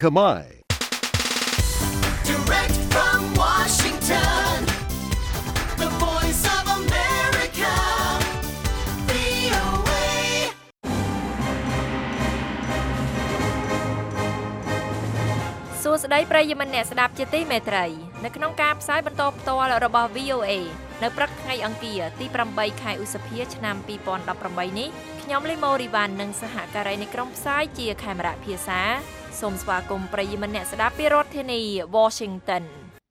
Kamai. Direct from Washington, the voice of America, VOA. សួស្តីប្រិយមិត្តអ្នកស្ដាប់ជាទីមេត្រីនៅក្នុងការផ្សាយបន្តផ្ទាល់របស់ VOA នៅព្រឹកថ្ងៃអង្គារទី8ខែឧសភាឆ្នាំ2018នេះខ្ញុំលីម៉ូរីវ៉ាន់និងសហការីនៃក្រុមផ្សាយជាខេមរៈភាសាសូមស្វាគមន៍ប្រិយមិត្តអ្នកស្ដាប់ពីរដ្ឋធានី Washington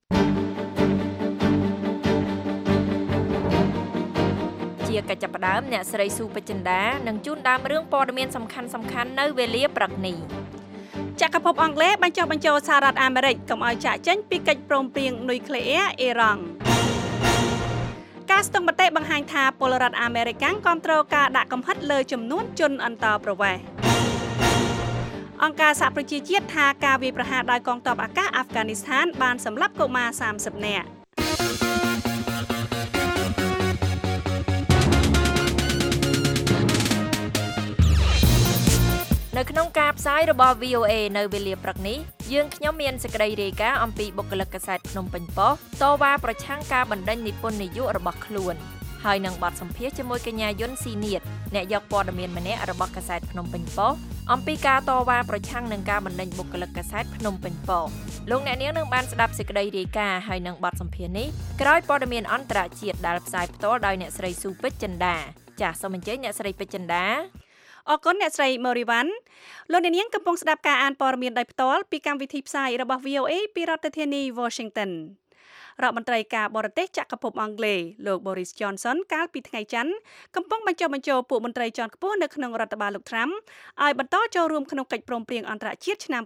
ជាកិច្ចផ្ដើមអ្នកស្រីស៊ូពេជ្រចិន្តានឹងជូនដើមរឿងព័ត៌មានសំខាន់ៗនៅវេលាព្រឹកនេះចក្រភពអង់គ្លេសបញ្ចុះបញ្ចូលសហរដ្ឋអាមេរិកកុំឲ្យចាក់ចេញពីកិច្ចព្រមព្រៀងនុយក្លេអ៊ែរអ៊ីរ៉ង់ការស្ទង់មតិបង្ហាញថាពលរដ្ឋអាមេរិកគាំទ្រការដាក់កំហិតលើចំនួនជនអន្តោប្រវេសន៍អង្គការសហប្រជាជាតិថាការវាយប្រហារដោយកងទ័ពអាកាសអាហ្វហ្គានីស្ថានបានសម្លាប់កុមារ30នាក់នៅក្នុងការផ្សាយរបស់ VOA នៅវេលាព្រឹកនេះយើងខ្ញុំមានសេចក្តីរាយការណ៍អំពីបុគ្គលិកកាសែតភ្នំពេញប៉ុស្តិ៍តវ៉ាប្រឆាំងការបណ្តេញនិពន្ធនាយករបស់ខ្លួនហើយនឹងបទសម្ភាសន៍ជាមួយកញ្ញាយុនស៊ីនៀតអ្នកយកព័ត៌មានម្នាក់របស់កាសែតភ្នំពេញប៉ុស្តិ៍អំពីការតវ៉ាប្រឆាំងនឹងការបណ្តេញបុគ្គលិកកាសែតភ្នំពេញប៉ុស្តិ៍លោកអ្នកនាងនឹងបានស្ដាប់សេចក្តីរាយការណ៍ហើយនឹងបទសម្ភាសន៍នេះក្រោយព័ត៌មានអន្តរជាតិដែលផ្សាយផ្ទាល់ដោយអ្នកស្រីស៊ូពេជ្រចិន្តាចាសសូមអញ្ជើញអ្នកស្រីពេជ្រចិន្តាអរគុណអ្នកស្រីម៉ូរីវ៉ាន់លោកអ្នកនាងកំពុងស្ដាប់ការអានព័ត៌មានដោយផ្ទាល់ពីកម្មវិធីផ្សាយរបស់ VOA ពីរដ្ឋធានី Washington រដ្ឋមន្ត្រីការបរទេសចក្រភពអង់គ្លេសលោក Boris Johnson កាលពីថ្ងៃច័ន្ទកំពុងបញ្ចុះបញ្ចូលពួកមន្ត្រីជាន់ខ្ពស់នៅក្នុងរដ្ឋបាលលោក Trump ឲ្យបន្តចូលរួមក្នុងកិច្ចព្រមព្រៀងអន្តរជាតិឆ្នាំ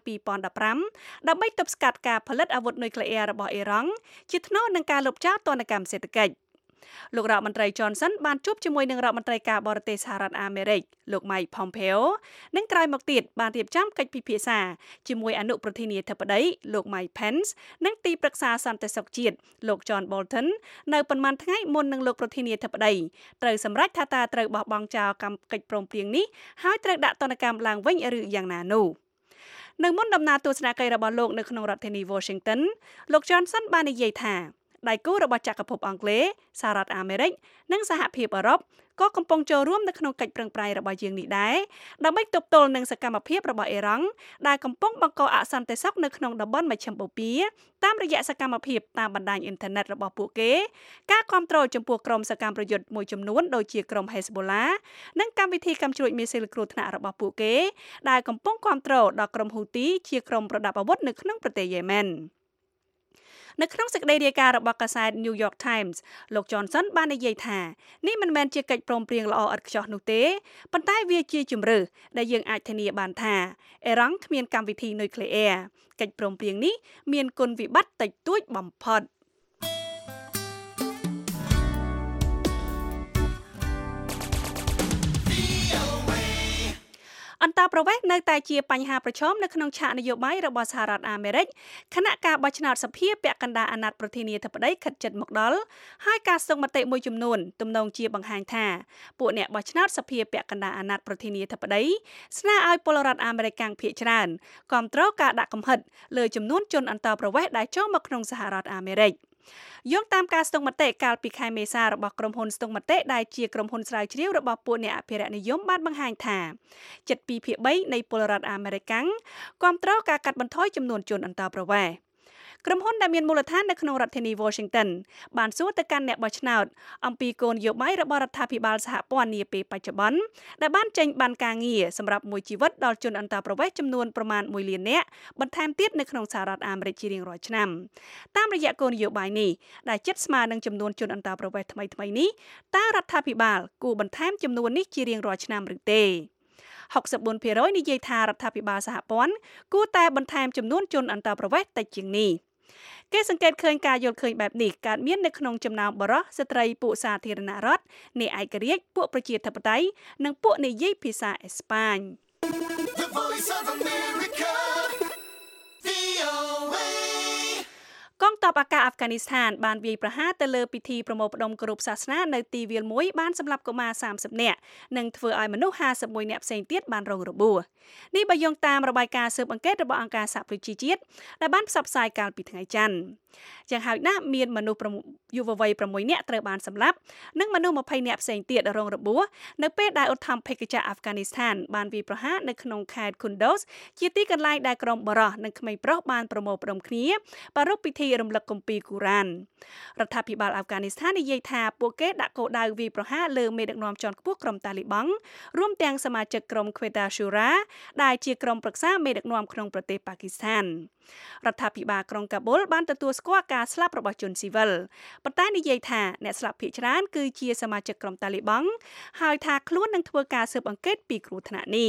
2015ដើម្បីទប់ស្កាត់ការផលិតអាវុធនុយក្លេអ៊ែររបស់អ៊ីរ៉ង់ជាថ្នូរនឹងការលុបចោលទណ្ឌកម្មសេដ្ឋកិច្ចលោករដ្ឋមន្ត្រី Johnson បានជួបជាមួយនឹងរដ្ឋមន្ត្រីការបរទេសសហរដ្ឋអាមេរិកលោក Mike Pompeo និងក្រោយមកទៀតបានរៀបចំកិច្ចពិភាក្សាជាមួយអនុប្រធានាធិបតីលោក Mike Pence និងទីប្រឹក្សាសន្តិសុខជាតិលោក John Bolton នៅប៉ុន្មានថ្ងៃមុននឹងលោកប្រធានាធិបតីត្រូវសម្រេចថាតើត្រូវបោះបង់ចោលកិច្ចព្រមព្រៀងនេះហើយត្រូវដាក់ទណ្ឌកម្មឡើងវិញឬយ៉ាងណានោះនៅមុនដំណើរទស្សនកិច្ចរបស់លោកនៅក្នុងរដ្ឋធានី Washington លោក Johnson បាននិយាយថាដៃគូរបស់ចក្រភពអង់គ្លេសសហរដ្ឋអាមេរិកនិងសហភាពអឺរ៉ុបក៏កំពុងចូលរួមនៅក្នុងកិច្ចប្រឹងប្រែងរបស់យើងនេះដែរដើម្បីទប់ទល់នឹងសកម្មភាពរបស់អ៊ីរ៉ង់ដែលកំពុងបង្កអសន្តិសុខនៅក្នុងតំបន់មជ្ឈិមបូព៌ាតាមរយៈសកម្មភាពតាមបណ្ដាញអ៊ីនធឺណិតរបស់ពួកគេការគាំទ្រចំពោះក្រុមសកម្មប្រយុទ្ធមួយចំនួនដូចជាក្រុម Hezbollah និងកម្មវិធីកាំជ្រួចមីស៊ីលគ្រោះថ្នាក់របស់ពួកគេដែលកំពុងគាំទ្រដល់ក្រុមហ៊ូទីជាក្រុមប្រដាប់អាវុធនៅក្នុងប្រទេសយេម៉ែននៅក្នុងសេចក្តីរាយការណ៍របស់កាសែត New York Times លោក Johnson បាននិយាយថានេះមិនមែនជាកិច្ចព្រមព្រៀងល្អឥតខ្ចោះនោះទេប៉ុន្តែវាជាជម្រើសដែលយើងអាចធានាបានថាអ៊ីរ៉ង់គ្មានកម្មវិធីនុយក្លេអ៊ែរកិច្ចព្រមព្រៀងនេះមានគុណវិបត្តិតិចតួចបំផុតអន្តរប្រវេសន៍នៅតែជាបញ្ហាប្រឈមនៅក្នុងឆាកនយោបាយរបស់សហរដ្ឋអាមេរិកខណៈការបោះឆ្នោតសភាពាក់កណ្ដាលអាណត្តិប្រធានាធិបតីខិតជិតមកដល់ហើយការស្ទង់មតិមួយចំនួនទំនងជាបង្ហាញថាពួកអ្នកបោះឆ្នោតសភាពាក់កណ្ដាលអាណត្តិប្រធានាធិបតីស្នើឲ្យពលរដ្ឋអាមេរិកភាគច្រើនគាំទ្រការដាក់កំហិតលើចំនួនជនអន្តរប្រវេសន៍ដែលចូលមកក្នុងសហរដ្ឋអាមេរិកយោងតាមការស្ទង់មតិកាលពីខែមេសារបស់ក្រុមហ៊ុនស្ទង់មតិដែលជាក្រុមហ៊ុនស្រាវជ្រាវរបស់ពួកអ្នកអភិរក្សនិយមបានបង្ហាញថា72%នៃពលរដ្ឋអាមេរិកគាំទ្រការកាត់បន្ថយចំនួនជនអន្តោប្រវេសន៍ក្រុមហ៊ុនដែលមានមូលដ្ឋាននៅក្នុងរដ្ឋធានី Washington បានសួរទៅកាន់អ្នកបោះឆ្នោតអំពីគោលនយោបាយរបស់រដ្ឋាភិបាលសហព័ន្ធនាពេលបច្ចុប្បន្នដែលបានចេញបានការងារសម្រាប់មួយជីវិតដល់ជនអន្តោប្រវេសន៍ចំនួនប្រមាណ1លាននាក់បន្ថែមទៀតនៅក្នុងសហរដ្ឋអាមេរិកជារៀងរាល់ឆ្នាំតាមរយៈគោលនយោបាយនេះដែលជិតស្មើនឹងចំនួនជនអន្តោប្រវេសន៍ថ្មីនេះតើរដ្ឋាភិបាលគួរបន្ថែមចំនួននេះជារៀងរាល់ឆ្នាំឬទេ64% និយាយថារដ្ឋាភិបាលសហព័ន្ធគួរតែបន្ថែមចំនួនជនអន្តោប្រវេសន៍តិចជាងនេះគេសង្កេតឃើញការយល់ឃើញបែបនេះកើតមាននៅក្នុងចំណោមបរិសុទ្ធស្ត្រីពួកសាធារណរដ្ឋនៃឯករាជ្យពួកប្រជាធិបតេយ្យនិងពួកនិយាយភាសាអេស្ប៉ាញ The voice of America, VOA. កងទ័ពបអាកាសអាហ្វហ្គានីស្ថានបានវាយប្រហារទៅលើពិធីប្រមូលផ្ដុំគោរពសាសនានៅទីវាលមួយបានសម្លាប់កុមារ30នាក់និងធ្វើឲ្យមនុស្ស51នាក់ផ្សេងទៀតបានរងរបួសនេះបើយោងតាមរបាយការណ៍ស៊ើបអង្កេតរបស់អង្គការសហប្រជាជាតិដែលបានផ្សព្វផ្សាយកាលពីថ្ងៃច័ន្ទយ៉ាងហោចណាស់មានមនុស្សយុវវ័យ6នាក់ត្រូវបានសម្លាប់និងមនុស្ស20នាក់ផ្សេងទៀតរងរបួសនៅពេលដែលឧទ្ធម្ភាគចក្រអាហ្វហ្គានីស្ថានបានវាយប្រហារនៅក្នុងខេត្ត Kunduz ជាទីកន្លែងដែលក្រុមបរិសុទ្ធនិងក្មេងប្រុសបានប្រមូលផ្ដុំគ្នាប្រារព្ធពិធីរំលឹកគម្ពីរកូរ៉ានរដ្ឋាភិបាលអាហ្វហ្គានីស្ថាននិយាយថាពួកគេដាក់គោលដៅវាយប្រហារលើមេដឹកនាំជាន់ខ្ពស់ក្រុមតាលីបង់រួមទាំងសមាជិកក្រុម Quetta Shura ដែលជាក្រុមប្រឹក្សាមេដឹកនាំក្នុងប្រទេសប៉ាគីស្ថានរដ្ឋាភិបាលក្រុងកាប៊ុលបានទទួលស្គាល់ការស្លាប់របស់ជនស៊ីវិលប៉ុន្តែនិយាយថាអ្នកស្លាប់ភាគច្រើនគឺជាសមាជិកក្រុមតាលីបង់ហើយថាខ្លួននឹងធ្វើការស៊ើបអង្កេតពីគ្រោះថ្នាក់នេះ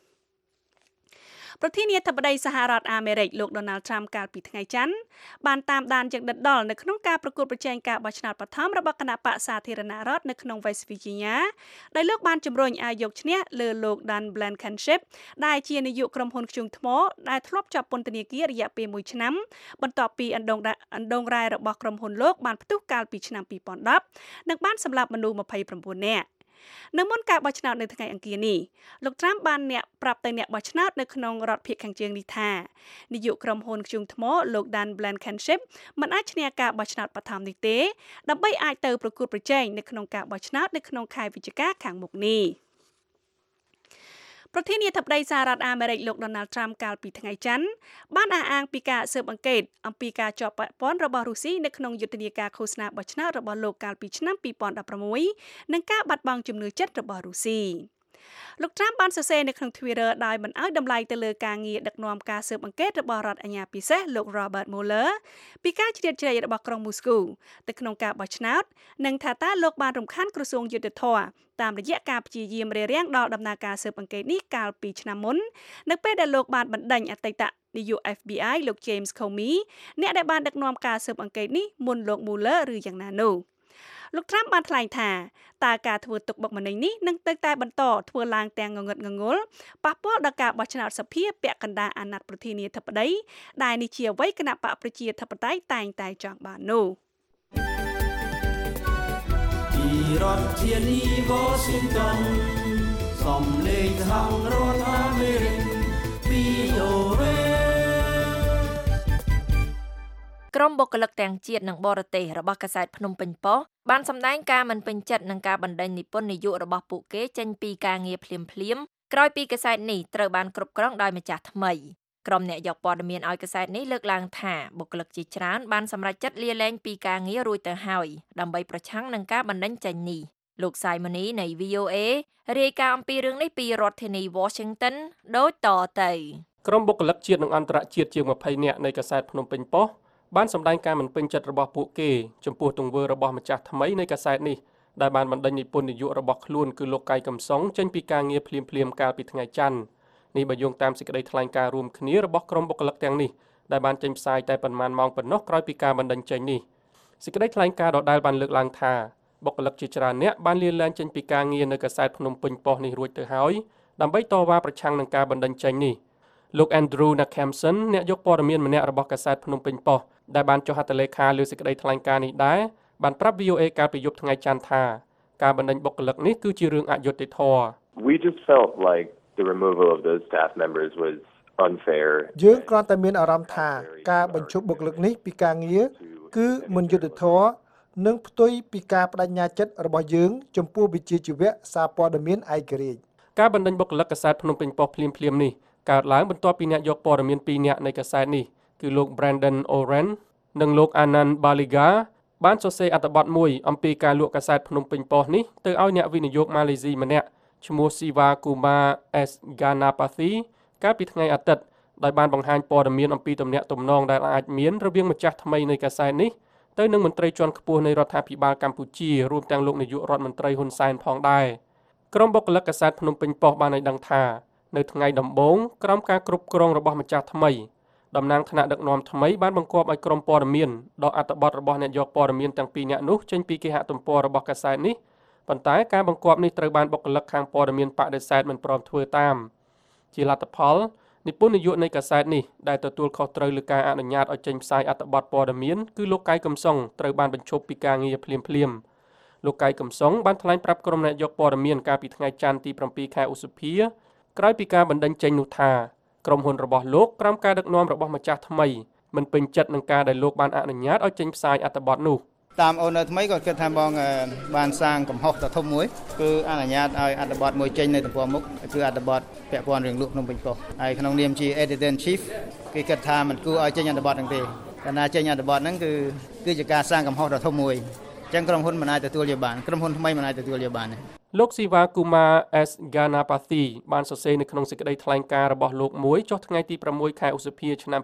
ប្រធានាធិបតីសហរដ្ឋអាមេរិកលោក Donald Trump កាលពីថ្ងៃច័ន្ទបានតាមដានយ៉ាងដិតដល់នៅក្នុងការប្រកួតប្រជែងការបោះឆ្នោតបឋមរបស់គណៈបកសាធារណរដ្ឋនៅក្នុង West Virginia ដែលលោកបានជំរុញឲ្យយកឈ្នះលើលោក Dan Blankenship ដែលជានាយកក្រុមហ៊ុនធ្យូងថ្មដែលធ្លាប់ជាប់ពន្ធនាគាររយៈពេល1ឆ្នាំបន្ទាប់ពីអណ្ដូងរ៉ែរបស់ក្រុមហ៊ុនលោកបានផ្ទុះកាលពីឆ្នាំ2010និងបានសម្លាប់មនុស្ស29នាក់នៅមុនការបោះឆ្នោតនៅថ្ងៃអង្គារនេះលោក Trump បានប្រាប់ទៅអ្នកបោះឆ្នោតនៅក្នុងរដ្ឋភាគខាងជើងនេះថានាយកក្រុមហ៊ុនធ្យូងថ្មលោក Dan Blankenship មិនអាចឈ្នះការបោះឆ្នោតបឋមនេះទេដើម្បីអាចទៅប្រកួតប្រជែងនៅក្នុងការបោះឆ្នោតនៅក្នុងខែវិច្ឆិកាខាងមុខនេះប្រធានាធិបតីសហរដ្ឋអាមេរិកលោក Donald Trump កាលពីថ្ងៃច័ន្ទបានអះអាងពីការស៊ើបអង្កេតអំពីការជាប់ពាក់ព័ន្ធរបស់រុស្ស៊ីនៅក្នុងយុទ្ធនាការឃោសនាបោះឆ្នោតរបស់លោកកាលពីឆ្នាំ2016និងការបាត់បង់ជំនឿចិត្តរបស់រុស្ស៊ីលោក Trump បានសរសេរនៅក្នុង Twitter ដោយមិនឲ្យតម្លៃទៅលើការងារដឹកនាំការស៊ើបអង្កេតរបស់រដ្ឋអាជ្ញាពិសេសលោក Robert Mueller ពីការជ្រៀតជ្រែករបស់ក្រុងមូស្គូទៅក្នុងការបោះឆ្នោតនិងថាតើលោកបានរំខានក្រសួងយុទ្ធភ័ពតាមរយៈការព្យាយាមរារាំងដល់ដំណើរការស៊ើបអង្កេតនេះកាលពីឆ្នាំមុននៅពេលដែលលោកបានបណ្ដេញអតីតនាយក FBI លោក James Comey អ្នកដែលបានដឹកនាំការស៊ើបអង្កេតនេះមុនលោក Mueller ឬយ៉ាងណានោះលោក Trump បានថ្លែងថាតើការធ្វើទុកបុកម្នេញនេះនឹងទៅតែបន្តធ្វើឡើងទាំងងងឹតងងល់ប៉ះពាល់ដល់ការបោះឆ្នោតសភាពាក់កណ្ដាលអាណត្តិប្រធានាធិបតីដែលនេះជាអ្វីគណៈបកប្រជាធិបតេយ្យតែងតែចង់បាននោះពីរដ្ឋធានី Washington សំឡេងសហរដ្ឋអាមេរិក VOA ក្រុមបុគ្គលិកទាំងជាតិនិងបរទេសរបស់កាសែតភ្នំពេញប៉ុស្តិ៍បានសម្ដែងការមិនពេញចិត្តនឹងការបណ្ដេញនិពន្ធនាយករបស់ពួកគេចេញពីការងារភ្លាមៗក្រោយពីកាសែតនេះត្រូវបានគ្រប់គ្រងដោយម្ចាស់ថ្មីក្រុមអ្នកយកព័ត៌មានឲ្យកាសែតនេះលើកឡើងថាបុគ្គលិកជាច្រើនបានសម្រេចចិត្តលាលែងពីការងាររួចទៅហើយដើម្បីប្រឆាំងនឹងការបណ្ដេញចេញនេះលោក Simony នៃ VOA រាយការណ៍អំពីរឿងនេះពីរដ្ឋធានី Washington ដូចតទៅក្រុមបុគ្គលិកជាតិនិងអន្តរជាតិជាង20នាក់នៃកាសែតភ្នំពេញប៉ុស្តិ៍បានសម្ដែងការមិនពេញចិត្តរបស់ពួកគេចំពោះទង្វើរបស់ម្ចាស់ថ្មីនៃកាសែតនេះដែលបានបណ្ដេញនិពន្ធនាយករបស់ខ្លួនគឺលោកកៃកំសុងចេញពីការងារភ្លាមៗកាលពីថ្ងៃច័ន្ទនេះបើយោងតាមសេចក្តីថ្លែងការណ៍រួមគ្នារបស់ក្រុមបុគ្គលិកទាំងនេះដែលបានចេញផ្សាយតែប៉ុន្មានម៉ោងប៉ុណ្ណោះក្រោយពីការបណ្ដេញចេញនេះសេចក្តីថ្លែងការណ៍ដដែលបានលើកឡើងថាបុគ្គលិកជាច្រើនអ្នកបានលាលែងចេញពីការងារនៅកាសែតភ្នំពេញប៉ុស្តិ៍នេះរួចទៅហើយដើម្បីតវ៉ាប្រឆាំងនឹងការបណ្ដេញចេញនេះលោក Andrew Nakamson អ្នកយកព័ត៌មានម្នាក់របស់កាសែតភ្នំពេញប៉ុស្តិ៍ដែលបានចុះហត្ថលេខាលើសេចក្តីថ្លែងការណ៍នេះដែរបានប្រាប់ VOA កាលពីយប់ថ្ងៃច័ន្ទថាការបណ្ដេញបុគ្គលិកនេះគឺជារឿងអយុត្តិធម៌ We just felt like the removal of those staff members was unfair. យើងគ្រាន់តែមានអារម្មណ៍ថាការបញ្ឈប់បុគ្គលិកនេះពីការងារគឺមិនយុត្តិធម៌និងផ្ទុយពីការបដិញ្ញាចិត្តរបស់យើងចំពោះវិជ្ជាជីវៈសារព័ត៌មានឯករាជ្យការបណ្ដេញបុគ្គលិកកាសែតភ្នំពេញប៉ុស្តិ៍ភ្លាមៗនេះកើតឡើងបន្ទាប់ពីអ្នកយកព័ត៌មាន2នាក់នៃកាសែតនេះគឺលោក Brandon Oren និងលោក Anand Baliga បានសរសេរអត្ថបទមួយអំពីការលក់កាសែតភ្នំពេញប៉ុស្តិ៍នេះទៅឲ្យអ្នកវិនិយោគម៉ាឡេស៊ីម្នាក់ឈ្មោះ Siva Kumar S Ganapathy កាលពីថ្ងៃអាទិត្យដោយបានបង្ហាញព័ត៌មានអំពីទំនាក់ទំនងដែលអាចមានរវាងម្ចាស់ថ្មីនៃកាសែតនេះទៅនឹងមន្ត្រីជាន់ខ្ពស់នៃរដ្ឋាភិបាលកម្ពុជារួមទាំងលោកនាយករដ្ឋមន្ត្រីហ៊ុនសែនផងដែរក្រុមបុគ្គលិកកាសែតភ្នំពេញប៉ុស្តិ៍បានឲ្យដឹងថានៅថ្ងៃដំបូងក្រោមការគ្រប់គ្រងរបស់ម្ចាស់ថ្មីតំណាងថ្នាក់ដឹកនាំថ្មីបានបង្គាប់ឲ្យក្រុមព័ត៌មានដកអត្ថបទរបស់អ្នកយកព័ត៌មានទាំងពីរនាក់នោះចេញពីគេហទំព័ររបស់កាសែតនេះប៉ុន្តែការបង្គាប់នេះត្រូវបានបុគ្គលិកខាងព័ត៌មានបដិសេធមិនព្រមធ្វើតាមជាលទ្ធផលនិពន្ធនាយកនៃកាសែតនេះដែលទទួលខុសត្រូវលើការអនុញ្ញាតឲ្យចេញផ្សាយអត្ថបទព័ត៌មានគឺលោកកៃកំសុងត្រូវបានបញ្ឈប់ពីការងារភ្លាមៗលោកកៃកំសុងបានថ្លែងប្រាប់ក្រុមអ្នកយកព័ត៌មានកាលពីថ្ងៃច័ន្ទទី7ខែឧសភាក្រោយពីការបណ្តេញចេញនោះថាក្រុមហ៊ុនរបស់លោកក្រោមការដឹកនាំរបស់ម្ចាស់ថ្មីមិនពេញចិត្តនឹងការដែលលោកបានអនុញ្ញាតឲ្យចេញផ្សាយអត្ថបទនោះតាមអូននៅថ្មីក៏គិតថាបងបានសាងកំហុសដ៏ធំមួយគឺអនុញ្ញាតឲ្យអត្ថបទមួយចេញនៅទំព័រមុខគឺអត្ថបទពាក់ព័ន្ធរឿងលក់ភ្នំពេញប៉ុស្តិ៍ហើយក្នុងនាមជា Editor in Chief គេគិតថាមិនគួរឲ្យចេញអត្ថបទហ្នឹងទេកាលណាចេញអត្ថបទហ្នឹងគឺជាការសាងកំហុសដ៏ធំមួយអញ្ចឹងក្រុមហ៊ុនមិនអាចទទួលយកបានក្រុមហ៊ុនថ្មីមិនអាចទទួលយកបានលោកស៊ីវ៉ាគូម៉ា S Ganapathy បានសរសេរនៅក្នុងសេចក្តីថ្លែងការណ៍របស់លោកមួយចុះថ្ងៃទី6ខែឧសភាឆ្នាំ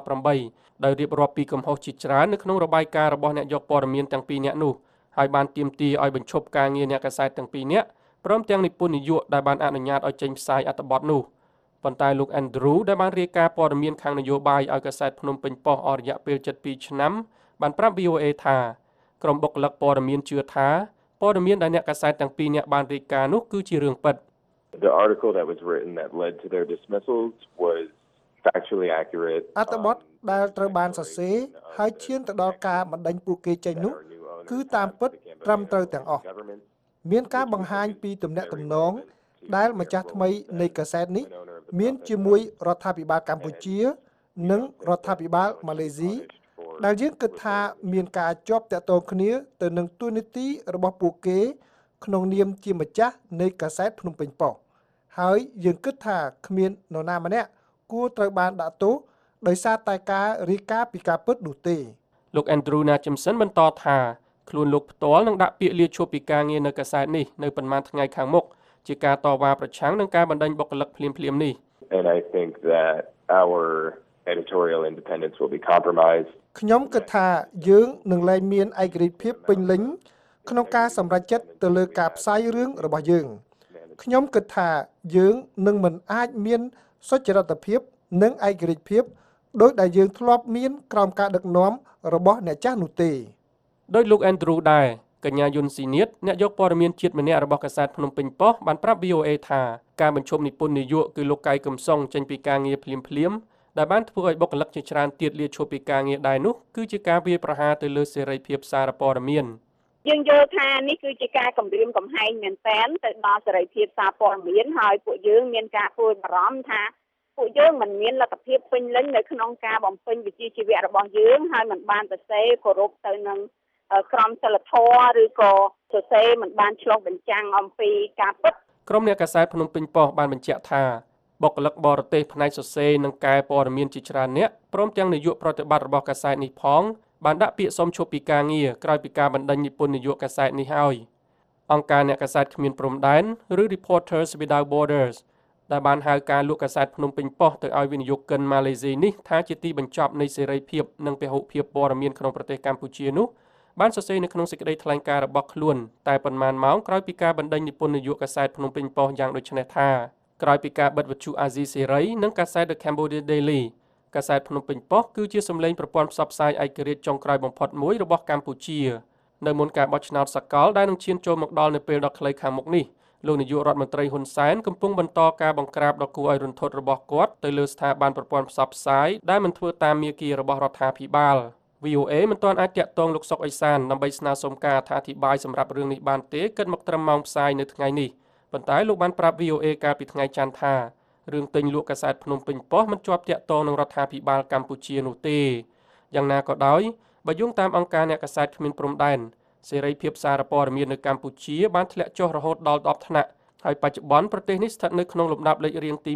2018ដោយរៀបរាប់ពីកំហុសជាច្រើននៅក្នុងរបាយការណ៍របស់អ្នកយកព័ត៌មានទាំងពីរនាក់នោះហើយបានទាមទារឲ្យបញ្ឈប់ការងារអ្នកកាសែតទាំងពីរនាក់ព្រមទាំងនិពន្ធនាយកដែលបានអនុញ្ញាតឲ្យចេញផ្សាយអត្ថបទនោះប៉ុន្តែលោក Andrew ដែលបានរាយការណ៍ព័ត៌មានខាងនយោបាយឲ្យកាសែតភ្នំពេញប៉ុស្តិ៍អស់រយៈពេល72ឆ្នាំបានប្រាប់ VOA ថាក្រុមបុគ្គលិកព័ត៌មានជឿថាព័ត៌មានដែលអ្នកកាសែតទាំងពីរនាក់បានរាយការណ៍នោះគឺជារឿងពិត The article that was written that led to their dismissals was factually accurate. អត្ថបទដែលត្រូវបានសរសេរហើយឈានទៅដល់ការបណ្តេញពួកគេចេញនោះគឺតាមពិតត្រឹមត្រូវទាំងអស់មានការបង្ហាញពីទំនាក់ទំនងដែលម្ចាស់ថ្មីនៃកាសែតនេះមានជាមួយរដ្ឋាភិបាលកម្ពុជា និងរដ្ឋាភិបាលម៉ាឡេស៊ីដែលយើងគិតថាមានការជាប់តាក់ទងគ្នាទៅនឹងទូនីតិរបស់ពួកគេក្នុងនាមជាម្ចាស់នៃកាសែតភ្នំពេញប៉ុស្តិ៍ហើយយើងគិតថាគ្មាននរណាម្នាក់គួរត្រូវបានដាក់ទោសដោយសារតែការរាយការណ៍ពីការពិតនោះទេលោក Andrew Nachimson បន្តថាខ្លួនលោកផ្ទាល់នឹងដាក់ពាក្យលាឈប់ពីការងារនៅកាសែតនេះនៅប៉ុន្មានថ្ងៃខាងមុខជាការតវ៉ាប្រឆាំងនឹងការបណ្តេញបុគ្គលិកភ្លាមៗនេះ And I think that our editorial independence will be compromised. ខ្ញុំគិតថាយើងនឹងលែងមានឯករាជ្យភាពពេញលេញក្នុងការសម្រេចចិត្តទៅលើការផ្សាយរឿងរបស់យើងខ្ញុំគិតថាយើងនឹងមិនអាចមានសុចរិតភាពនិងឯករាជ្យភាពដោយដែលយើងធ្លាប់មានក្រោមការដឹកនាំរបស់អ្នកចាស់នោះទេដោយលោក Andrew ដែរកញ្ញាយុនស៊ីនៀតអ្នកយកព័ត៌មានជាតិម្នាក់របស់កាសែតភ្នំពេញប៉ុស្តិ៍បានប្រាប់ VOA ថាការបញ្ឈប់និពន្ធនាយកគឺលោកកៃកំសុងចេញពីការងារភ្លាមៗដែលបានធ្វើឲ្យបុគ្គលិកជាច្រើនទៀតលាឈប់ពីការងារដែរនោះគឺជាការវាយប្រហារទៅលើសេរីភាពសារព័ត៌មានយើងយល់ថានេះគឺជាការគំរាមកំហែងមែនទែនទៅដល់សេរីភាពសារព័ត៌មានហើយពួកយើងមានការព្រួយបារម្ភថាពួកយើងមិនមានលទ្ធភាពពេញលេញនៅក្នុងការបំពេញវិជ្ជាជីវៈរបស់យើងហើយមិនបានសរសេរគោរពទៅនឹងក្រមសីលធម៌ឬក៏សរសេរមិនបានឆ្លុះបញ្ចាំងអំពីការពិតក្រុមអ្នកកាសែតភ្នំពេញប៉ុស្តិ៍បានបញ្ជាក់ថាបុគ្គលិកបរទេសផ្នែកសរសេរនិងកែព័ត៌មានជាច្រើនអ្នកព្រមទាំងនាយកប្រតិបត្តិរបស់កាសែតនេះផងបានដាក់ពាក្យសុំឈប់ពីការងារក្រោយពីការបណ្តេញនិពន្ធនាយកកាសែតនេះហើយអង្គការអ្នកកាសែតគ្មានព្រំដែនឬ Reporters Without Borders ដែលបានហៅការលក់កាសែតភ្នំពេញប៉ុស្តិ៍ទៅឲ្យវិនិយោគិនម៉ាឡេស៊ីនេះថាជាទីបញ្ចប់នៃសេរីភាពនិងពហុភាពព័ត៌មានក្នុងប្រទេសកម្ពុជានោះបានសរសេរនៅក្នុងសេចក្តីថ្លែងការណ៍របស់ខ្លួនតែប៉ុន្មានម៉ោងក្រោយពីការបណ្តេញនិពន្ធនាយកកាសែតភ្នំពេញប៉ុស្តិ៍យ៉ាងដូចនេះថាក្រោយពីការបិទវិទ្យុអាស៊ីសេរីនិងកាសែត The Cambodia Daily កាសែតភ្នំពេញប៉ុស្តិ៍គឺជាសម្លេងប្រព័ន្ធផ្សព្វផ្សាយឯករាជ្យចុងក្រោយបំផុតមួយរបស់កម្ពុជានៅមុនការបោះឆ្នោតសកលដែលនឹងឈានចូលមកដល់នៅពេលដ៏ខ្លីខាងមុខនេះលោកនាយករដ្ឋមន្ត្រីហ៊ុនសែនកំពុងបន្តការបង្ក្រាបដ៏គួរឲ្យរន្ធត់របស់គាត់ទៅលើស្ថាប័នប្រព័ន្ធផ្សព្វផ្សាយដែលមិនធ្វើតាមមាគ៌ារបស់រដ្ឋាភិបាល VOA មិនទាន់អាចតាក់ទងលោកសុកអេសានដើម្បីស្នើសុំការអធិប្បាយសម្រាប់រឿងនេះបានទេគិតមកត្រឹមម៉ោងផ្សាយនៅថ្ងៃនេះប៉ុន្តែលោកបានប្រាប់ VOA កាលពីថ្ងៃច័ន្ទថារឿងទិញលក់កាសែតភ្នំពេញប៉ុស្តិ៍មិនជាប់តាក់ទងនឹងរដ្ឋាភិបាលកម្ពុជានោះទេយ៉ាងណាក៏ដោយបើយោងតាមអង្គការអ្នកកាសែតគ្មានព្រំដែនសេរីភាពសារព័ត៌មាននៅកម្ពុជាបានធ្លាក់ចុះរហូតដល់10ថ្នាក់ហើយបច្ចុប្បន្នប្រទេសនេះស្ថិតនៅក្នុងលំដាប់លេខរៀងទី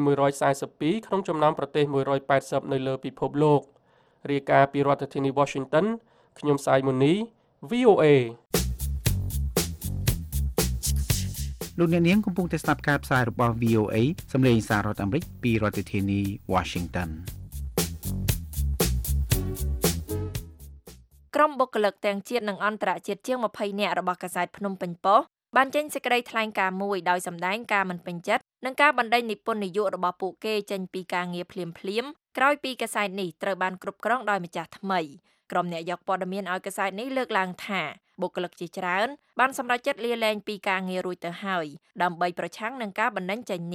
142ក្នុងចំណោមប្រទេស180នៅលើពិភពលោករាយការណ៍ពីរដ្ឋធានី Washington ខ្ញុំសាយមុនី VOA លោកអ្នកនាងកំពុងតែស្ដាប់ការផ្សាយរបស់ VOA សំឡេងសាររដ្ឋអាមេរិកពីរដ្ឋធានី Washington ក្រុមបុគ្គលិកទាំងជាតិនិងអន្តរជាតិជាង20នាក់របស់កាសែតភ្នំពេញប៉ុស្តិ៍បានចេញសេចក្តីថ្លែងការណ៍មួយដោយសម្ដែងការមិនពេញចិត្តនឹងការបណ្តេញនិពន្ធនាយករបស់ពួកគេចេញពីការងារភ្លាមៗក្រោយពីកាសែតនេះត្រូវបានគ្រប់គ្រងដោយម្ចាស់ថ្មីក្រុមអ្នកយកព័ត៌មានឲ្យកាសែតនេះលើកឡើងថាបុគ្គលិកជាច្រើនបានសម្រេចចិត្តលាលែងពីការងាររួចទៅហើយដើម្បីប្រឆាំងនឹងការបណ្តេញចេញនេះ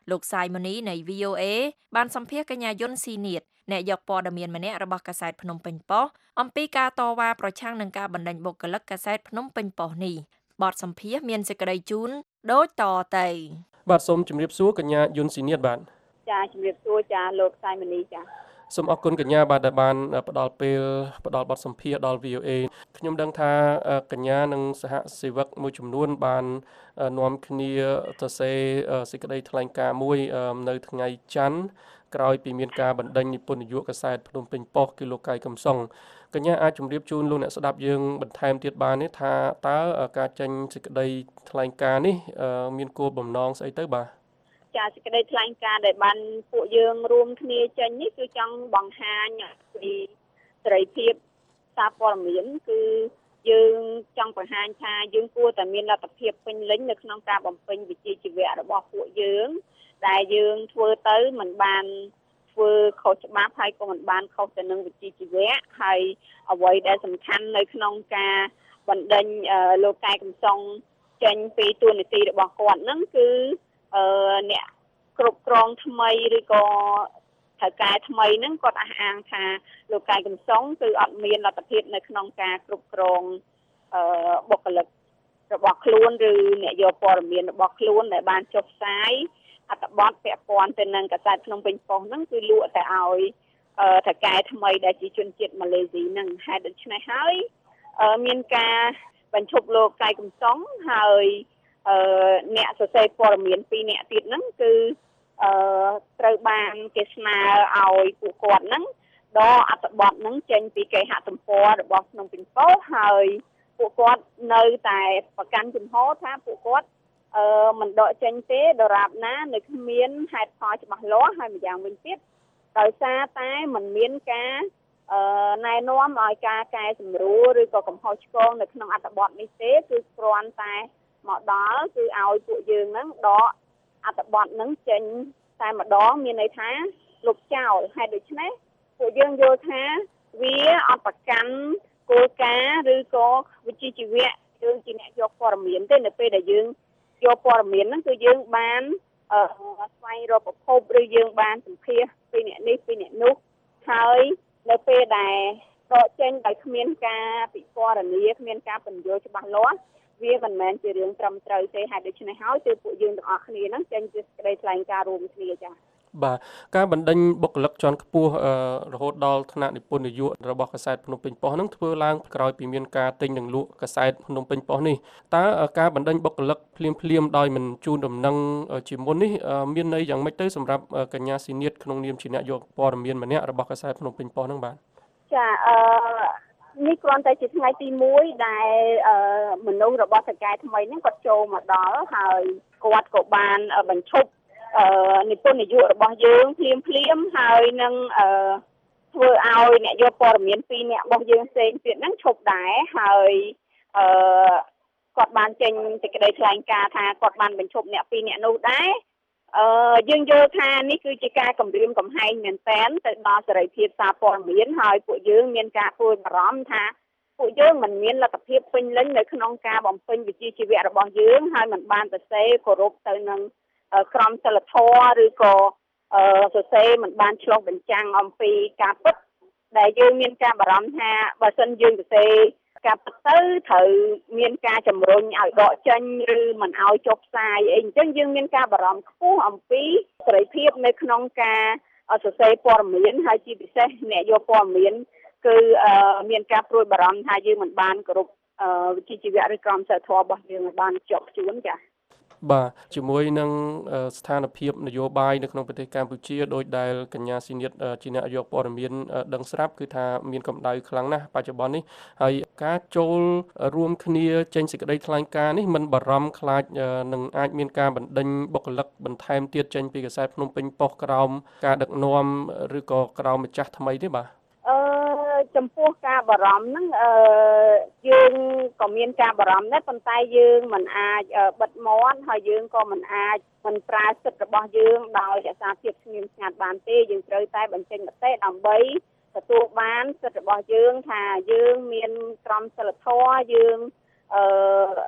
លោកសាយម៉ូនីនៃ VOA បានសម្ភាសកញ្ញាយុនស៊ីនៀតអ្នកយកព័ត៌មានម្នាក់របស់កាសែតភ្នំពេញប៉ុស្តិ៍អំពីការតវ៉ាប្រឆាំងនឹងការបណ្តេញបុគ្គលិកកាសែតភ្នំពេញប៉ុស្តិ៍នេះបទសម្ភាសមានសេចក្តីជូនដូចតទៅបាទសូមជម្រាបសួរកញ្ញាយុនស៊ីនៀតបាទចាជម្រាបសួរចាលោកសាយម៉ូនីចាសូមអរគុណកញ្ញាបាទដែលបានផ្ដល់ពេលផ្ដល់បទសម្ភាសន៍ដល់ VOA ខ្ញុំដឹងថាកញ្ញានិងសហសេវកមួយចំនួនបាននាំគ្នាទៅសេសេចក្តីថ្លែងការណ៍មួយនៅថ្ងៃច័ន្ទក្រោយពីមានការបណ្ដេញនិពន្ធនាយកកាសែតភ្នំពេញប៉ុស្តិ៍គឺលោកកៃកំសុងកញ្ញាអាចជម្រាបជូនលោកអ្នកស្ដាប់យើងបន្ថែមទៀតបានទេថាតើការចេញសេចក្តីថ្លែងការណ៍នេះមានគោលបំណងស្អីទៅបាទចាសេចក្តីថ្លែងការណ៍ដែលបានពួកយើងរួមគ្នាចេញនេះគឺចង់បង្ហាញពីសេរីភាពសារព័ត៌មានគឺយើងចង់បង្ហាញថាយើងគួរតែមានលទ្ធភាពពេញលេញនៅក្នុងការបំពេញវិជ្ជាជីវៈរបស់ពួកយើងដែលយើងធ្វើទៅមិនបានធ្វើខុសច្បាប់ហើយក៏មិនបានខុសទៅនឹងវិជ្ជាជីវៈហើយអ្វីដែលសំខាន់នៅក្នុងការបណ្ដេញលោកកែកំសុងចេញពីទួលនីតិរបស់គាត់ហ្នឹងគឺអ្នកគ្រប់គ្រងថ្មីឬក៏ថៅកែថ្មីហ្នឹងគាត់អះអាងថាលោកកែកំសុងគឺអត់មានលទ្ធភាពនៅក្នុងការគ្រប់គ្រងបុគ្គលិករបស់ខ្លួនឬអ្នកយកព័ត៌មានរបស់ខ្លួនដែលបានចុះផ្សាយអត្ថបទពាក់ព័ន្ធទៅនឹងកាសែតភ្នំពេញប៉ុស្តិ៍ហ្នឹងគឺលក់តែឲ្យថៅកែថ្មីដែលជាជនជាតិម៉ាឡេស៊ីហ្នឹងហើយដូច្នេះហើយមានការបញ្ឈប់លោកកែកំសុងហើយអ្នកសរសេរព័ត៌មាន2នាក់ទៀតហ្នឹងគឺត្រូវបានគេស្នើឲ្យពួកគាត់ហ្នឹងដកអត្ថបទហ្នឹងចេញពីគេហទំព័ររបស់ភ្នំពេញប៉ុស្តិ៍ហើយពួកគាត់នៅតែប្រកាន់ជំហរថាពួកគាត់មិនដកចេញទេដរាបណានៅគ្មានហេតុផលច្បាស់លាស់ហើយម្យ៉ាងវិញទៀតដោយសារតែមិនមានការណែនាំឲ្យការកែសម្រួលឬក៏កំហុសឆ្គងនៅក្នុងអត្ថបទនេះទេគឺគ្រាន់តែមកដល់គឺឲ្យពួកយើងហ្នឹងដកអត្ថបទហ្នឹងចេញតែម្ដងមានន័យថាលុបចោលហើយដូច្នេះពួកយើងយល់ថាវាអត់ប្រកាន់គោលការណ៍ឬក៏វិជ្ជាជីវៈយើងជាអ្នកយកព័ត៌មានទេនៅពេលដែលយើងយកព័ត៌មានហ្នឹងគឺយើងបានស្វែងរកប្រភពឬយើងបានសម្ភាសពីអ្នកនេះពីអ្នកនោះហើយនៅពេលដែលដកចេញដោយគ្មានការពិពណ៌នាគ្មានការពន្យល់ច្បាស់លាស់វាមិនមែនជារឿងត្រឹមត្រូវទេហើយដូច្នេះហើយគឺពួកយើងទាំងអស់គ្នាហ្នឹងចេញជាសេចក្តីថ្លែងការណ៍រួមគ្នាចា៎បាទការបណ្ដេញបុគ្គលិកជាន់ខ្ពស់រហូតដល់ថ្នាក់និពន្ធនាយករបស់កាសែតភ្នំពេញប៉ុស្តិ៍នឹងធ្វើឡើងក្រោយពីមានការទិញនិងលក់កាសែតភ្នំពេញប៉ុស្តិ៍នេះតើការបណ្ដេញបុគ្គលិកភ្លាមដោយមិនជូនដំណឹងជាមុននេះមានន័យយ៉ាងម៉េចទៅសម្រាប់កញ្ញាស៊ីនៀតក្នុងនាមជាអ្នកយកព័ត៌មានម្នាក់របស់កាសែតភ្នំពេញប៉ុស្តិ៍នឹងបាទចានេះគ្រាន់តែជាថ្ងៃទី1ដែលមនុស្សរបស់ថៅកែថ្មីហ្នឹងគាត់ចូលមកដល់ហើយគាត់ក៏បានបញ្ឈប់និពន្ធនាយករបស់យើងភ្លាមហើយនឹងធ្វើឲ្យអ្នកយកព័ត៌មាន2នាក់របស់យើងផ្សេងទៀតហ្នឹងឈប់ដែរហើយគាត់បានចេញសេចក្តីថ្លែងការណ៍ថាគាត់បានបញ្ឈប់អ្នក2នាក់នោះដែរយើងយល់ថានេះគឺជាការគំរាមកំហែងមែនទែនទៅដល់សេរីភាពសារព័ត៌មានហើយពួកយើងមានការព្រួយបារម្ភថាពួកយើងមិនមានលទ្ធភាពពេញលេញនៅក្នុងការបំពេញវិជ្ជាជីវៈរបស់យើងហើយមិនបានសរសេរគោរពទៅនឹងក្រមសីលធម៌ឬក៏សរសេរមិនបានឆ្លុះបញ្ចាំងអំពីការពិតដែលយើងមានការបារម្ភថាបើសិនយើងសរសេរការពិតទៅត្រូវមានការជំរុញឲ្យដកចេញឬមិនឲ្យចុះផ្សាយអីអញ្ចឹងយើងមានការបារម្ភខ្ពស់អំពីសេរីភាពនៅក្នុងការសរសេរព័ត៌មានហើយជាពិសេសអ្នកយកព័ត៌មានគឺមានការព្រួយបារម្ភថាយើងមិនបានគោរពវិជ្ជាជីវៈឬក្រមសីលធម៌របស់យើងឲ្យបានជាប់ជួនចា៎បាទជាមួយនឹងស្ថានភាពនយោបាយនៅក្នុងប្រទេសកម្ពុជាដោយដែលកញ្ញាស៊ីនៀតជាអ្នកយកព័ត៌មានដឹងស្រាប់គឺថាមានកម្ដៅខ្លាំងណាស់បច្ចុប្បន្ននេះហើយការចូលរួមគ្នាចេញសេចក្តីថ្លែងការណ៍នេះមិនបារម្ភខ្លាចនឹងអាចមានការបណ្ដេញបុគ្គលិកបន្ថែមទៀតចេញពីកាសែតភ្នំពេញប៉ុស្តិ៍ក្រោមការដឹកនាំឬក៏ក្រោមម្ចាស់ថ្មីទេបាទចំពោះការបារម្ភហ្នឹងយើងក៏មានការបារម្ភដែរប៉ុន្តែយើងមិនអាចបិទមាត់ហើយយើងក៏មិនអាចមិនប្រើសិទ្ធិរបស់យើងដោយរក្សាភាពស្ងៀមស្ងាត់បានទេយើងត្រូវតែបញ្ចេញមតិដើម្បីទទួលបានសិទ្ធិរបស់យើងថាយើងមានក្រមសីលធម៌យើង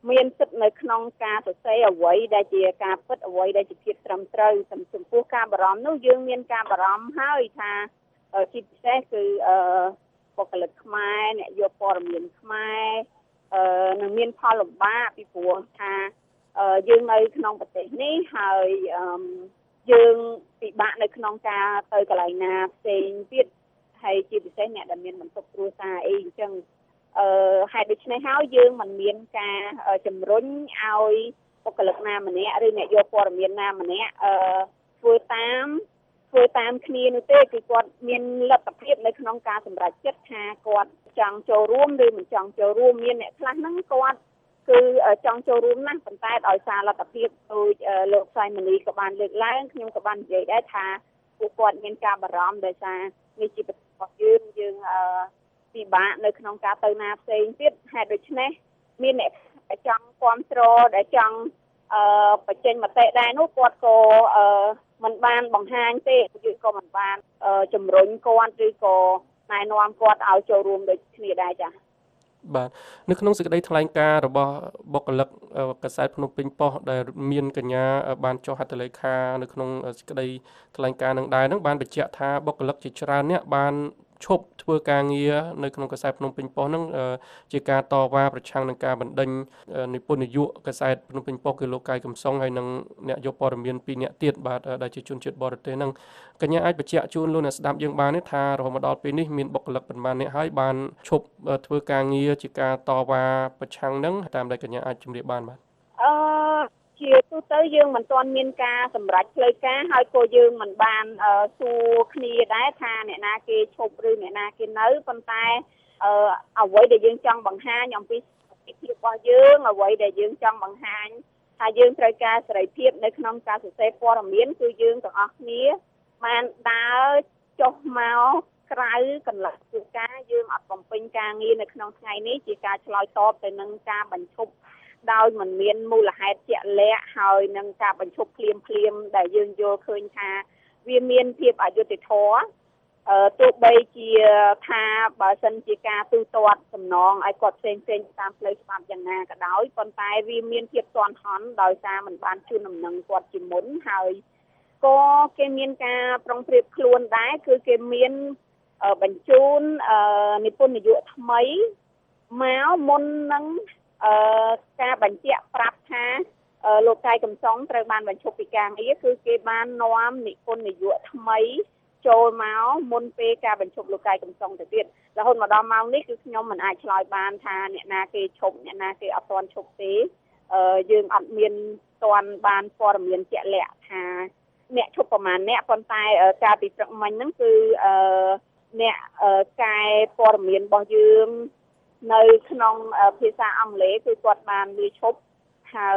មានសិទ្ធិនៅក្នុងការសរសេរអ្វីដែលជាការពិតអ្វីដែលជាភាពត្រឹមត្រូវចំពោះការបារម្ភនោះយើងមានការបារម្ភហើយថាជាពិសេសគឺបុគ្គលិកខ្មែរអ្នកយកព័ត៌មានខ្មែរនឹងមានផលលំបាកពីព្រោះថាយើងនៅក្នុងប្រទេសនេះហើយយើងពិបាកនៅក្នុងការទៅកន្លែងណាផ្សេងទៀតហើយជាពិសេសអ្នកដែលមានបន្ទុកគ្រួសារអីអញ្ចឹងហេតុដូច្នេះហើយយើងមិនមានការជំរុញឲ្យបុគ្គលិកណាម្នាក់ឬអ្នកយកព័ត៌មានណាម្នាក់ធ្វើតាមគ្នានោះទេគឺគាត់មានលទ្ធភាពនៅក្នុងការសម្រេចចិត្តថាគាត់ចង់ចូលរួមឬមិនចង់ចូលរួមមានអ្នកខ្លះហ្នឹងគាត់គឺចង់ចូលរួមណាស់ប៉ុន្តែដោយសារលទ្ធភាពដូចលោកសៃមនីក៏បានលើកឡើងខ្ញុំក៏បាននិយាយដែរថាពួកគាត់មានការបារម្ភដោយសារនេះជាប្រទេសរបស់យើងពិបាកនៅក្នុងការទៅណាផ្សេងទៀតហេតុដូច្នេះមានអ្នកចង់គ្រប់គ្រងដែលចង់បញ្ចេញមតិដែរនោះគាត់ក៏មិនបានបង្ហាញទេយើងក៏មិនបានជំរុញគាត់ឬក៏ណែនាំគាត់ឲ្យចូលរួមដូចគ្នាដែរចា៎បាទនៅក្នុងសេចក្តីថ្លែងការណ៍របស់បុគ្គលិកកាសែតភ្នំពេញប៉ុស្តិ៍ដែលមានកញ្ញាបានចុះហត្ថលេខានៅក្នុងសេចក្តីថ្លែងការណ៍នឹងដែរនឹងបានបញ្ជាក់ថាបុគ្គលិកជាច្រើនអ្នកបានឈប់ធ្វើការងារនៅក្នុងកាសែតភ្នំពេញប៉ុស្តិ៍នឹងជាការតវ៉ាប្រឆាំងនឹងការបណ្ដេញនិពន្ធនាយកកាសែតភ្នំពេញប៉ុស្តិ៍គឺលោកកៃកំសុងហើយនិងអ្នកយកព័ត៌មាន2នាក់ទៀតបាទដែលជាជនជាតិបរទេសនឹងកញ្ញាអាចបញ្ជាក់ជូនលោកអ្នកស្ដាប់យើងបានទេថារហូតមកដល់ពេលនេះមានបុគ្គលិកប៉ុន្មានអ្នកហើយបានឈប់ធ្វើការងារជាការតវ៉ាប្រឆាំងនឹងតាមដែលកញ្ញាអាចជម្រាបបានបាទជាទូទៅយើងមិនទាន់មានការសម្រេចផ្លូវការហើយក៏យើងមិនបានសួរគ្នាដែរថាអ្នកណាគេឈប់ឬអ្នកណាគេនៅប៉ុន្តែអ្វីដែលយើងចង់បង្ហាញអំពីសេរីភាពរបស់យើងអ្វីដែលយើងចង់បង្ហាញថាយើងត្រូវការសេរីភាពនៅក្នុងការសរសេរព័ត៌មានគឺយើងទាំងអស់គ្នាបានដើរចុះមកក្រៅកន្លះធ្វើការយើងអត់បំពេញការងារនៅក្នុងថ្ងៃនេះជាការឆ្លើយតបទៅនឹងការបញ្ឈប់ដោយមិនមានមូលហេតុជាក់លាក់ហើយនឹងការបញ្ឈប់ភ្លាមដែលយើងយល់ឃើញថាវាមានភាពអយុត្តិធម៌ទោះបីជាថាបើសិនជាការទូទាត់សំណងឲ្យគាត់ផ្សេងតាមផ្លូវច្បាប់យ៉ាងណាក៏ដោយប៉ុន្តែវាមានភាពទាន់ហន់ដោយសារមិនបានជូនដំណឹងគាត់ជាមុនហើយក៏គេមានការប្រុងប្រៀបខ្លួនដែរគឺគេមានបញ្ជូននិពន្ធនាយកថ្មីមកមុននឹងការបញ្ជាក់ប្រាប់ថាលោកកៃកំសុងត្រូវបានបញ្ឈប់ពីការងារគឺគេបាននាំនិពន្ធនាយកថ្មីចូលមកមុនពេលការបញ្ឈប់លោកកៃកំសុងទៅទៀតរហូតមកដល់ម៉ោងនេះគឺខ្ញុំមិនអាចឆ្លើយបានថាអ្នកណាគេឈប់អ្នកណាគេអត់ទាន់ឈប់ទេយើងអត់មានទាន់បានព័ត៌មានជាក់លាក់ថាអ្នកឈប់ប្រមាណអ្នកប៉ុន្តែការពីព្រឹកមិញហ្នឹងគឺអ្នកកែព័ត៌មានរបស់យើងនៅក្នុងភាសាអង់គ្លេសគឺគាត់បានលាឈប់ហើយ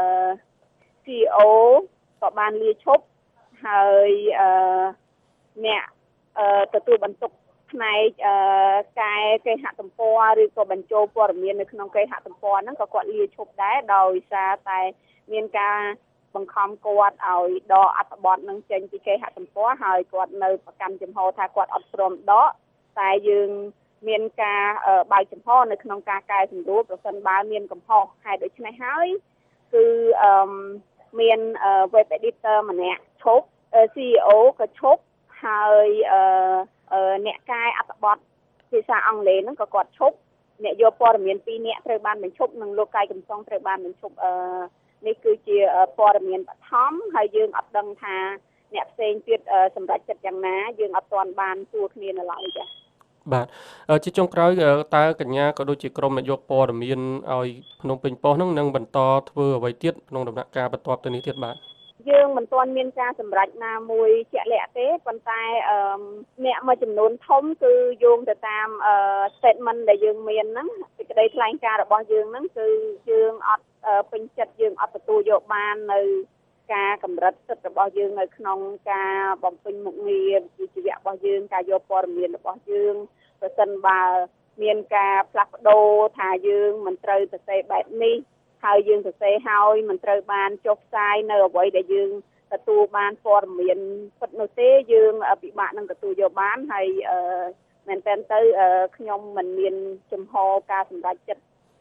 CEO ក៏បានលាឈប់ហើយអ្នកទទួលបន្ទុកផ្នែកកែគេហទំព័រឬក៏បញ្ចូលព័ត៌មាននៅក្នុងគេហទំព័រហ្នឹងក៏គាត់លាឈប់ដែរដោយសារតែមានការបង្ខំគាត់ឲ្យដកអត្ថបទនឹងចេញពីគេហទំព័រហើយគាត់នៅប្រកាន់ចំហថាគាត់អត់ព្រមដកតែយើងមានការបើកចំហនៅក្នុងការកែសម្រួលប្រសិនបើមានកំហុសហេតុដូច្នេះហើយគឺមាន web editor ម្នាក់ឈប់ CEO ក៏ឈប់ហើយអ្នកកែអត្ថបទភាសាអង់គ្លេសហ្នឹងក៏គាត់ឈប់អ្នកយកព័ត៌មាន2នាក់ត្រូវបានបញ្ឈប់និងលោកកៃកំសុងត្រូវបានបញ្ឈប់នេះគឺជាព័ត៌មានបឋមហើយយើងអត់ដឹងថាអ្នកផ្សេងទៀតសម្រាប់ចិត្តយ៉ាងណាយើងអត់ទាន់បានសួរគ្នានៅឡើយចា៎បាទជាចុងក្រោយតើកញ្ញាក៏ដូចជាក្រុមអ្នកយកព័ត៌មានឲ្យភ្នំពេញប៉ុស្តិ៍ហ្នឹងនឹងបន្តធ្វើអ្វីទៀតក្នុងដំណាក់កាលបន្ទាប់ទៅនេះទៀតបាទយើងមិនទាន់មានការសម្រេចណាមួយជាក់លាក់ទេប៉ុន្តែអ្នកមួយចំនួនធំគឺយោងទៅតាម statement ដែលយើងមានហ្នឹងសេចក្តីថ្លែងការណ៍របស់យើងហ្នឹងគឺយើងអត់ពេញចិត្តយើងអត់ទទួលយកបាននៅការកម្រិតសិទ្ធិរបស់យើងនៅក្នុងការបំពេញមុខងារវិជ្ជាជីវៈរបស់យើងការយកព័ត៌មានរបស់យើងប្រសិនបើមានការផ្លាស់ប្ដូរថាយើងមិនត្រូវសរសេរបែបនេះហើយយើងសរសេរហើយមិនត្រូវបានចុះផ្សាយនៅអ្វីដែលយើងទទួលបានព័ត៌មានពិតនោះទេយើងពិបាកនឹងទទួលយកបានហើយមែនតើទៅខ្ញុំមិនមានចំហការសម្រេចចិត្ត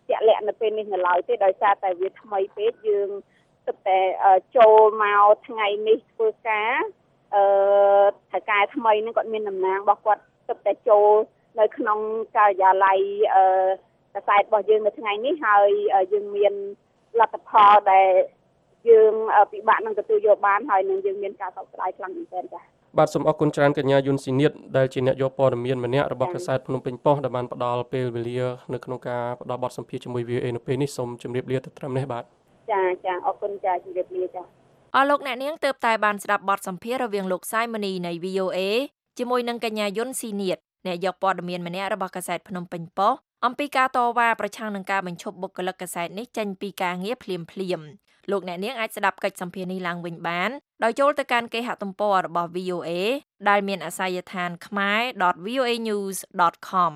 ជាក់លាក់នៅពេលនេះនៅឡើយទេដោយសារតែវាថ្មីពេកយើងទើបតែចូលមកថ្ងៃនេះធ្វើការថៅកែថ្មីហ្នឹងគាត់មានតំណាងរបស់គាត់ទើបតែចូលនៅក្នុងការិយាល័យកសែតរបស់យើងនៅថ្ងៃនេះហើយយើងមានលទ្ធផលដែលយើងពិបាកនឹងទទួលយកបានហើយនឹងយើងមានការសោកស្ដាយខ្លាំងមែនទែនចា៎បាទសូមអរគុណច្រើនកញ្ញាយុនស៊ីនៀតដែលជាអ្នកយកព័ត៌មានម្នាក់របស់កាសែតភ្នំពេញប៉ុស្តិ៍ដែលបានផ្ដល់ពេលវេលានៅក្នុងការផ្ដល់បទសម្ភាសន៍ជាមួយ VOA នៅពេលនេះសូមជម្រាបលាទៅត្រឹមនេះបាទចាអរគុណចាជម្រាបលាចាអរលោកអ្នកនាងទើបតែបានស្ដាប់បទសម្ភាសន៍រវាងលោកសៃម៉ានីនៃ VOA ជាមួយនឹងកញ្ញាយុនស៊ីនៀតអ្នកយកព័ត៌មានម្នាក់របស់កាសែតភ្នំពេញប៉ុស្តិ៍អំពីការតវ៉ាប្រឆាំងនឹងការបញ្ឈប់បុគ្គលិកកាសែតនេះចេញពីការងារភ្លាមលោកអ្នកនាងអាចស្ដាប់កិច្ចសម្ភាសន៍នេះឡើងវិញបានដោយចូលទៅកាន់គេហទំព័ររបស់ VOA ដែលមានអាសយដ្ឋាន khmer.voanews.com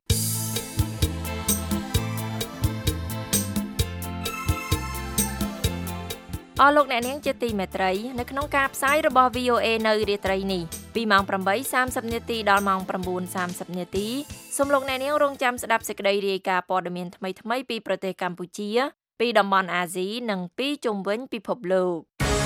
អរលោកអ្នកនាងជាទីមេត្រីនៅក្នុងការផ្សាយរបស់ VOA នៅរាត្រីនេះពីម៉ោង 8:30 នាទីដល់ម៉ោង 9:30 នាទីសូមលោកអ្នកនាងរងចាំស្ដាប់សេចក្តីរាយការណ៍ព័ត៌មានថ្មីៗពីប្រទេសកម្ពុជាពីតំបន់អាស៊ីនិងពីជុំវិញពិភពលោក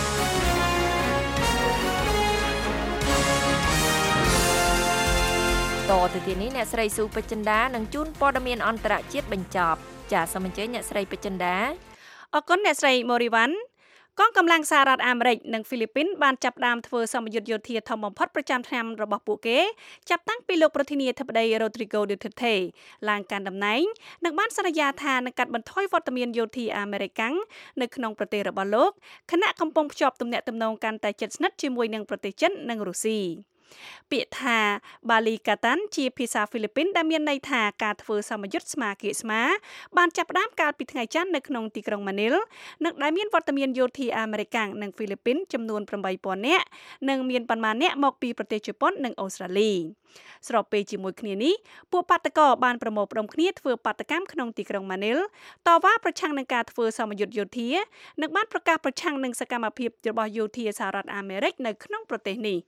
តទៅទៀតនេះអ្នកស្រីស៊ូពេជ្រចិន្តានឹងជូនព័ត៌មានអន្តរជាតិបញ្ចប់ចាសសូមអញ្ជើញអ្នកស្រីពេជ្រចិន្តាអរគុណអ្នកស្រីម៉ូរីវ៉ាន់កងកម្លាំងសហរដ្ឋអាមេរិកនិងហ្វីលីពីនបានចាប់ផ្ដើមធ្វើសម្ពយុទ្ធយោធាធំបំផុតប្រចាំឆ្នាំរបស់ពួកគេចាប់តាំងពីលោកប្រធានាធិបតី Rodrigo Duterte ឡើងកាន់តំណែងនិងបានសន្យាថានឹងកាត់បន្ថយវត្តមានយោធាអាមេរិកនៅក្នុងប្រទេសរបស់លោកខណៈកំពុងភ្ជាប់ទំនាក់ទំនងកាន់តែជិតស្និទ្ធជាមួយនឹងប្រទេសចិននិងរុស្ស៊ីពាក្យថាបាលីកាតាន់ជាភាសាហ្វីលីពីនដែលមានន័យថាការធ្វើសម្ពយុទ្ធស្មារតីស្មាបានចាប់ផ្ដើមកាលពីថ្ងៃច័ន្ទនៅក្នុងទីក្រុងម៉ានីលនិងដែលមានវត្តមានយោធាអាមេរិកនិងហ្វីលីពីនចំនួន 8,000 នាក់និងមានប៉ុន្មាននាក់មកពីប្រទេសជប៉ុននិងអូស្ត្រាលីស្របពេលជាមួយគ្នានេះពួកបាតកោបានប្រមូលផ្ដុំគ្នាធ្វើបាតកម្មក្នុងទីក្រុងម៉ានីលតវ៉ាប្រឆាំងនឹងការធ្វើសម្ពយុទ្ធយោធានិងបានប្រកាសប្រឆាំងនឹងសកម្មភាពរបស់យោធាសហរដ្ឋអាមេរិកនៅក្នុងប្រទេសនេះ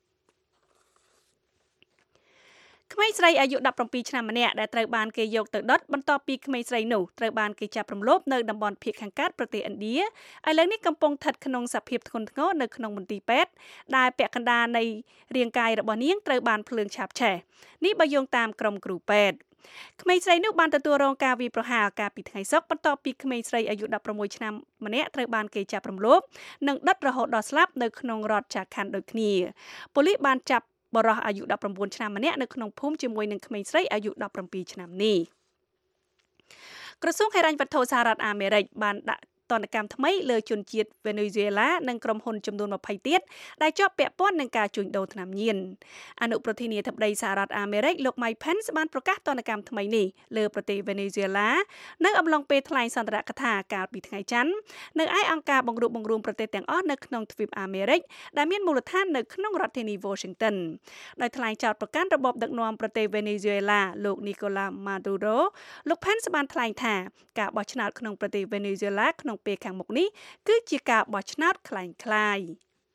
ក្មេងស្រីអាយុ17ឆ្នាំម្នាក់ដែលត្រូវបានគេយកទៅដុតបន្ទាប់ពីក្មេងស្រីនោះត្រូវបានគេចាប់រំលោភនៅតំបន់ភាគខាងកើតប្រទេសឥណ្ឌាឥឡូវនេះកំពុងស្ថិតក្នុងសភាពធ្ងន់ធ្ងរនៅក្នុងមន្ទីរពេទ្យដែលពាក់កណ្ដាលនៃរាងកាយរបស់នាងត្រូវបានភ្លើងឆាបឆេះនេះបើយោងតាមក្រុមគ្រូពេទ្យក្មេងស្រីនោះបានទទួលរងការវាយប្រហារកាលពីថ្ងៃសុក្របន្ទាប់ពីក្មេងស្រីអាយុ16ឆ្នាំម្នាក់ត្រូវបានគេចាប់រំលោភនិងដុតរហូតដល់ស្លាប់នៅក្នុងរដ្ឋចាខណ្ឌដូចគ្នាប៉ូលីសបានចាប់បរិសុទ្ធអាយុ19ឆ្នាំម្នាក់នៅក្នុងភូមិជាមួយនឹងក្មេងស្រីអាយុ17ឆ្នាំនេះក្រសួងហិរញ្ញវត្ថុសហរដ្ឋអាមេរិកបានដាក់ទណ្ឌកម្មថ្មីលើជនជាតិវេណេស៊ុយអេឡានិងក្រុមហ៊ុនចំនួន20ទៀតដែលជាប់ពាក់ព័ន្ធនឹងការជួញដូរថ្នាំញៀនអនុប្រធានាធិបតីសហរដ្ឋអាមេរិកលោក Mike Pence បានប្រកាសទណ្ឌកម្មថ្មីនេះលើប្រទេសវេណេស៊ុយអេឡានៅអំឡុងពេលថ្លែងសន្ទរកថាកាលពីថ្ងៃច័ន្ទនៅឯអង្គការបង្រួបបង្រួមប្រទេសទាំងអស់នៅក្នុងទ្វីបអាមេរិកដែលមានមូលដ្ឋាននៅក្នុងរដ្ឋធានី Washington ដោយថ្លែងចោទប្រកាន់របបដឹកនាំប្រទេសវេណេស៊ុយអេឡាលោក Nicolas Maduro លោក Pence បានថ្លែងថាការបោះឆ្នោតក្នុងប្រទេសវេណេស៊ុយអេឡាក្នុងពេលខាងមុខនេះគឺជាការបោះឆ្នោតคล้ายៗ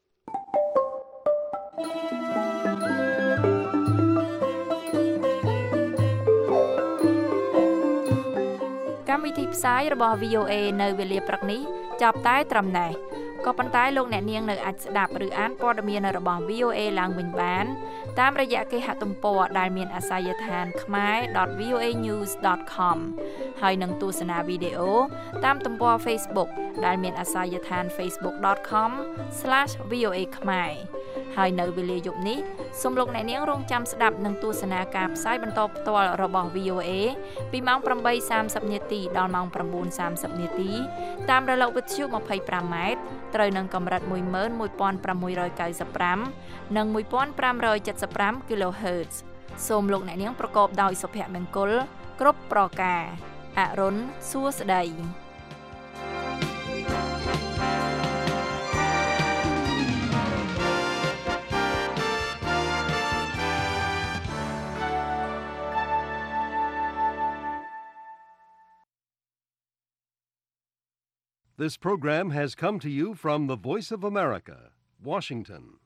កម្មវិធីផ្សាយរបស់ VOA នៅវេលាព្រឹកនេះចាប់តែត្រឹមណេះក៏ប៉ុន្តែលោកអ្នកនាងនៅអាចស្ដាប់ឬអានព័ត៌មានរបស់ VOA ឡើងវិញបានតាមរយៈគេហទំព័រដែលមានអាសយដ្ឋាន khmer.voanews.com ហើយនឹងទស្សនាវីដេអូតាមទំព័រ Facebook ដែលមានអាសយដ្ឋាន facebook.com/voa khmer ហើយនៅវេលាយប់នេះសូមលោកអ្នកនាងរងចាំស្ដាប់និងទស្សនាការផ្សាយបន្តផ្ទាល់របស់ VOA ពីម៉ោង 8:30 នាទីដល់ម៉ោង 9:30 នាទីតាមរលកវិទ្យុ 25 ម៉ែត្រត្រូវនឹងកម្រិត 11695 និង 1575 kHz សូមលោកអ្នកនាងប្រកបដោយសុភមង្គលគ្រប់ប្រការអរុនសួស្តី This program has come to you from the Voice of America, Washington.